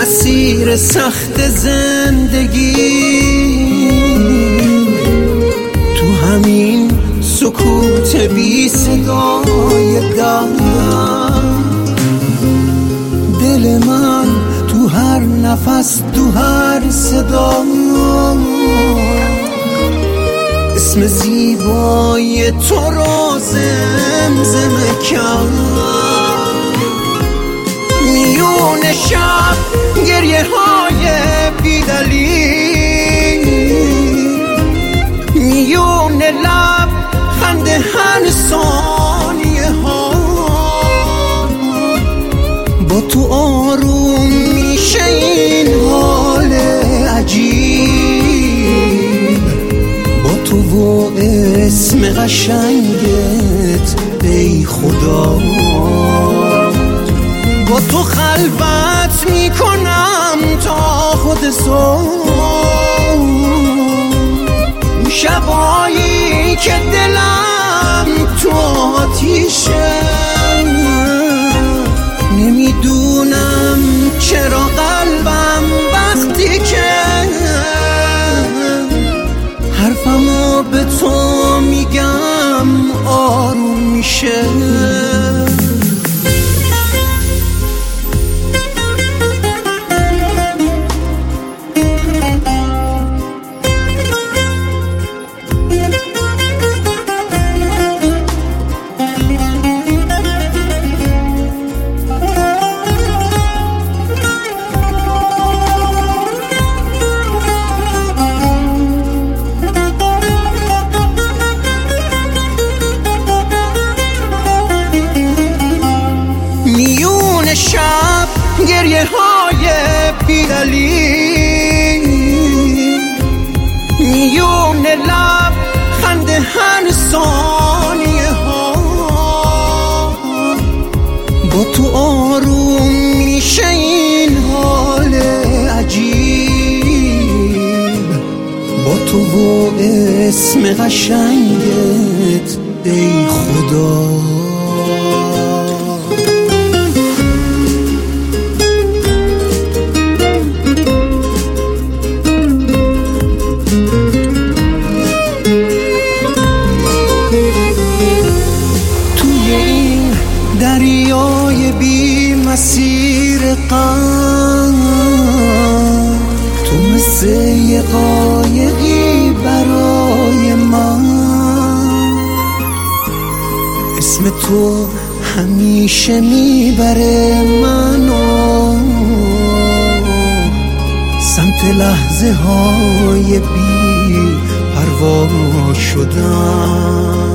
مسیر سخت زندگی، تو همین سکوت بی صدای دل من، تو هر نفس، تو هر صدا، اسم زیبای تو رو زمزمه کرد. میون شب گریه های بیدلیل، میون لب خنده هر ثانیه ها، با تو آروم میشه این حال عجیب، با تو و اسم قشنگت ای خدا، با تو خلوت میکنم تا خود صبح، اون شبایی که دلم تو آتیشه، نمیدونم چرا قلبم وقتی که حرفمو به تو میگم آروم میشه. شب گریه های بیدلیل، میون لب خنده هر ثانیه ها، با تو آروم میشه این حال عجیب، با تو و اسم قشنگت ای خدا. دریای بی مسیر غم، تو مثل یه قایقی برای من، اسم تو همیشه میبره منو سمت لحظه های بی پروا شدن.